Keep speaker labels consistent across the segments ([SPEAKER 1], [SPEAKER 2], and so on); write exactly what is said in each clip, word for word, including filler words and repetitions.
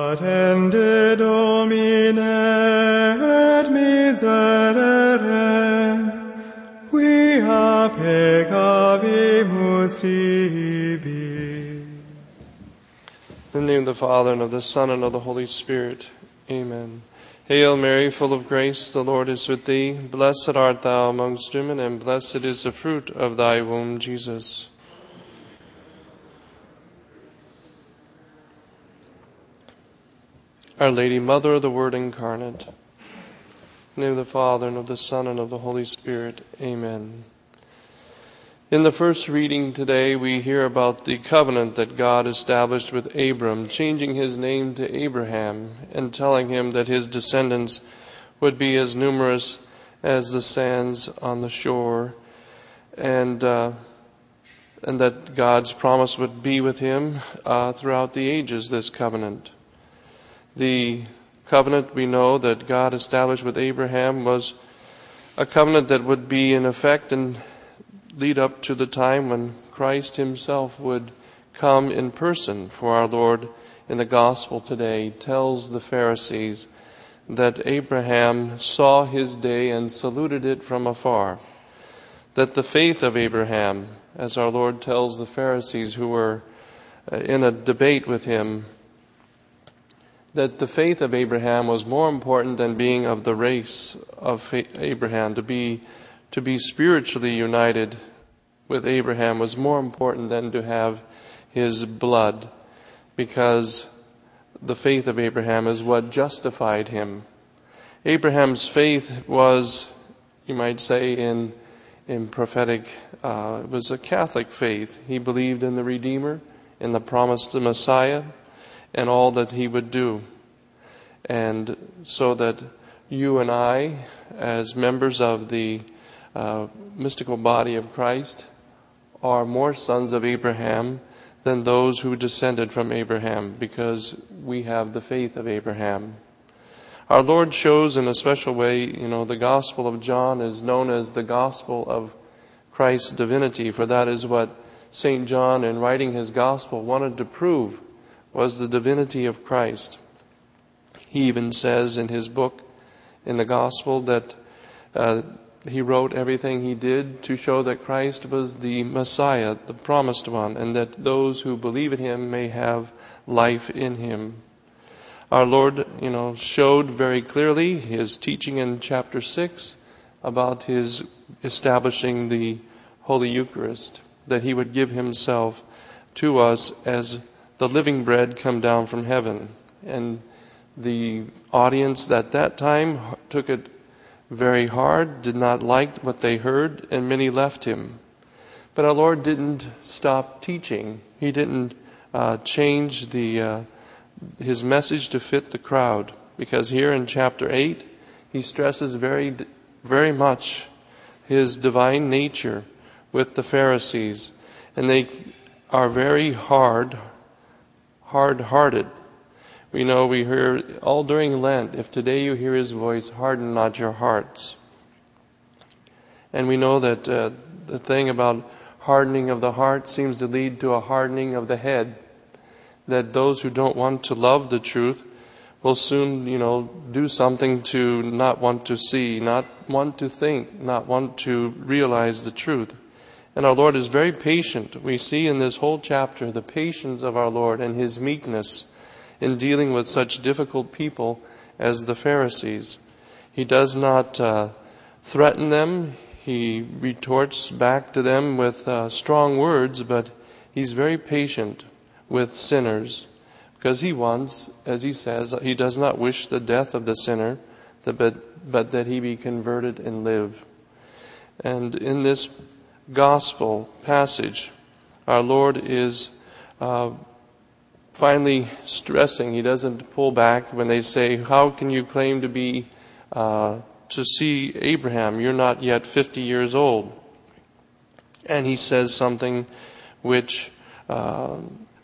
[SPEAKER 1] Attende Domine et miserere, quia peccavimus tibi.
[SPEAKER 2] In the name of the Father, and of the Son, and of the Holy Spirit. Amen. Hail Mary, full of grace, the Lord is with thee. Blessed art thou amongst women, and blessed is the fruit of thy womb, Jesus. Our Lady, Mother of the Word incarnate. In the name of the Father, and of the Son, and of the Holy Spirit. Amen. In the first reading today, we hear about the covenant that God established with Abram, changing his name to Abraham and telling him that his descendants would be as numerous as the sands on the shore, and uh, and that God's promise would be with him uh, throughout the ages, this covenant. The covenant we know that God established with Abraham was a covenant that would be in effect and lead up to the time when Christ himself would come in person. For our Lord in the gospel today tells the Pharisees that Abraham saw his day and saluted it from afar. That the faith of Abraham, as our Lord tells the Pharisees who were in a debate with him, that the faith of Abraham was more important than being of the race of Abraham. To be, to be spiritually united with Abraham was more important than to have his blood, because the faith of Abraham is what justified him. Abraham's faith was, you might say, in, in prophetic, uh, it was a Catholic faith. He believed in the Redeemer, in the promised Messiah, and all that he would do. And so that you and I, as members of the uh, mystical body of Christ, are more sons of Abraham than those who descended from Abraham, because we have the faith of Abraham. Our Lord shows in a special way, you know, the Gospel of John is known as the Gospel of Christ's divinity, for that is what Saint John, in writing his Gospel, wanted to prove, was the divinity of Christ. He even says in his book, in the Gospel, that uh, he wrote everything he did to show that Christ was the Messiah, the promised one, and that those who believe in him may have life in him. Our Lord, you know, showed very clearly his teaching in chapter six about his establishing the Holy Eucharist, that he would give himself to us as the living bread come down from heaven. And the audience at that time took it very hard, did not like what they heard, and many left him. But our Lord didn't stop teaching. He didn't uh, change the uh, his message to fit the crowd, because here in chapter eight, he stresses very, very much his divine nature with the Pharisees, and they are very hard, hard-hearted. We know we hear all during Lent, if today you hear his voice, harden not your hearts. And we know that uh, the thing about hardening of the heart seems to lead to a hardening of the head. That those who don't want to love the truth will soon, you know, do something to not want to see, not want to think, not want to realize the truth. And our Lord is very patient. We see in this whole chapter the patience of our Lord and his meekness in dealing with such difficult people as the Pharisees. He does not uh, threaten them. He retorts back to them with uh, strong words, but he's very patient with sinners, because he wants, as he says, he does not wish the death of the sinner, but, but that he be converted and live. And in this gospel passage, our Lord is uh, finally stressing, he doesn't pull back when they say, how can you claim to be, uh, to see Abraham? You're not yet fifty years old. And he says something which, uh,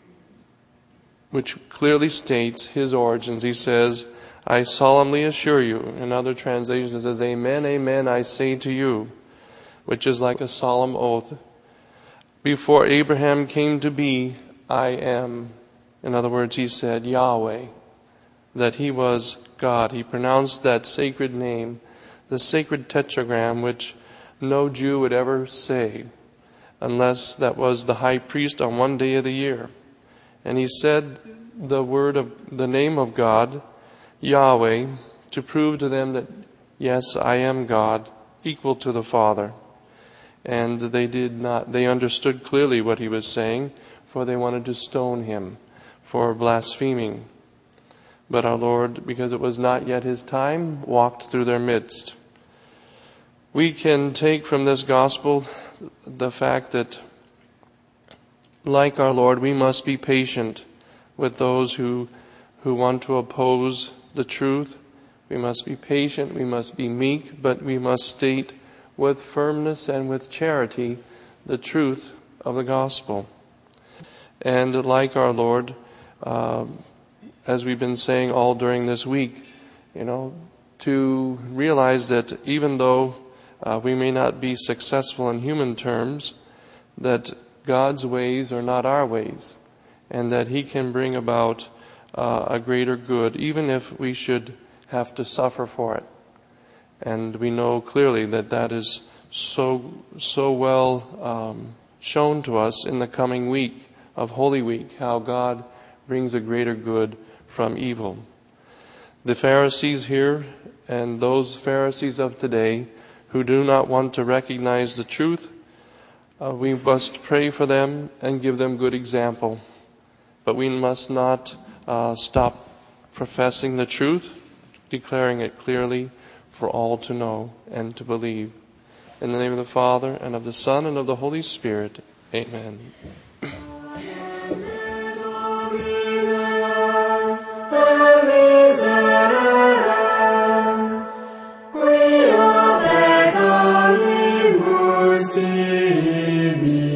[SPEAKER 2] which clearly states his origins. He says, I solemnly assure you. In other translations it says, Amen, amen, I say to you, which is like a solemn oath. Before Abraham came to be, I am. In other words, he said, Yahweh. that he was God. He pronounced that sacred name, the sacred tetragram, which no Jew would ever say unless that was the high priest on one day of the year. And he said the word of the name of God, Yahweh, to prove to them that, yes, I am God, equal to the Father. And they did not, they understood clearly what he was saying, for they wanted to stone him for blaspheming. But our Lord, because it was not yet his time, walked through their midst. We can take from this gospel the fact that, like our Lord, we must be patient with those who, who want to oppose the truth. We must be patient, we must be meek, but we must state with firmness and with charity the truth of the gospel. And like our Lord, uh, as we've been saying all during this week, you know, to realize that even though uh, we may not be successful in human terms, that God's ways are not our ways, and that He can bring about uh, a greater good, even if we should have to suffer for it. And we know clearly that that is so so well um, shown to us in the coming week of Holy Week, how God brings a greater good from evil. The Pharisees here and those Pharisees of today who do not want to recognize the truth, uh, we must pray for them and give them good example. But we must not uh, stop professing the truth, declaring it clearly for all to know and to believe. In the name of the Father, and of the Son, and of the Holy Spirit. Amen.
[SPEAKER 1] Stay